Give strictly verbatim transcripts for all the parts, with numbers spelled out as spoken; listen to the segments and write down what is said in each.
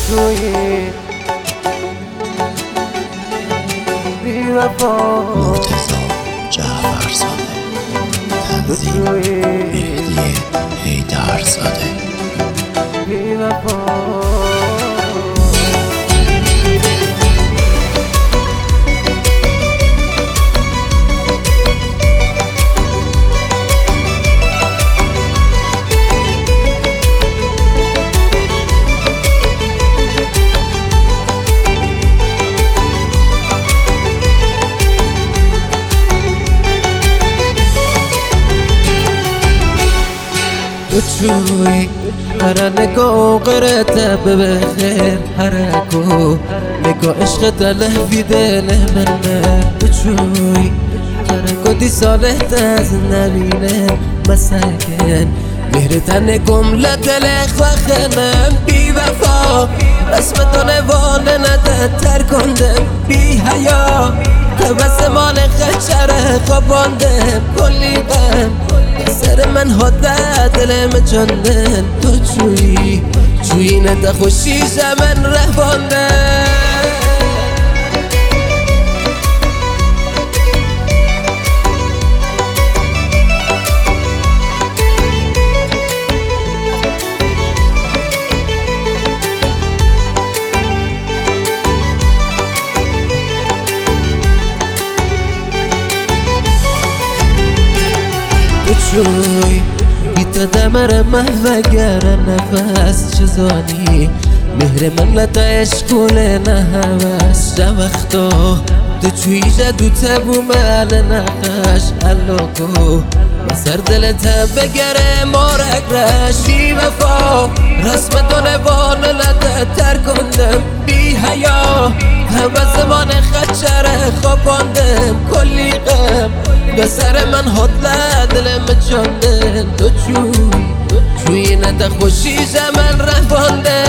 توی بی وفا مرتضی جعفرزاده، تنظیم مهدی حیدرزاده. بی وفا توی هر نگاه قرته بخیر هرکو نگاه عشق تلفی دل منه توی هرکو دی ساله تز نبینه مسکن مهرتن گمله دل خواخنم بی وفا رسم دانوانه نده تر کندم بی حیا بس مال خچره خواباندم کلی غم سر من هده دلم جندن تو چوی چوی نده خوشی من رفانده شوی بیت دمر محوگر نفس چزانی مهر من لطا عشقول نهوس جا وقتا دو چوی جدو تبو مال نقش علاقو بسر دلتا بگره مارک رش بی وفا رسم دانوان لطا تر کندم بی حیا همه زمان خچره خواباندم کلی غم به سر من هدله دلم جاندن تو چوی چوی نده خوشی من رفانده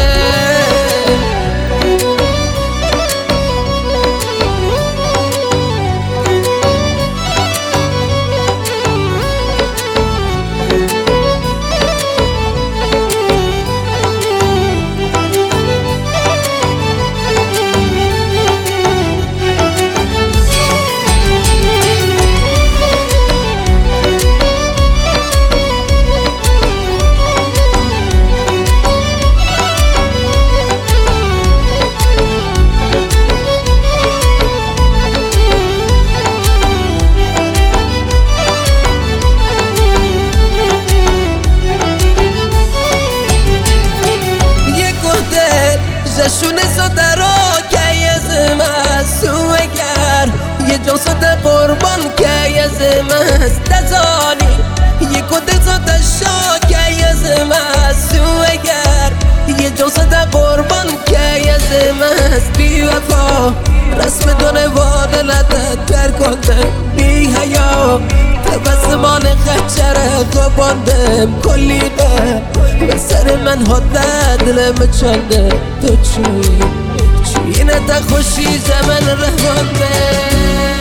جشونه ساده را که یزم است سوگر یه جو ساده قربان که یزم است دزانی یه کده ساده شا که یزم است سوگر یه جو ساده قربان که یزم است بی وفا رسم دانوان لده تر کنده بی حیا تبسمان خچره خواباندم کلی غم به سر من هده دلم چنده تو چوی چوی نده خوشی من رفانده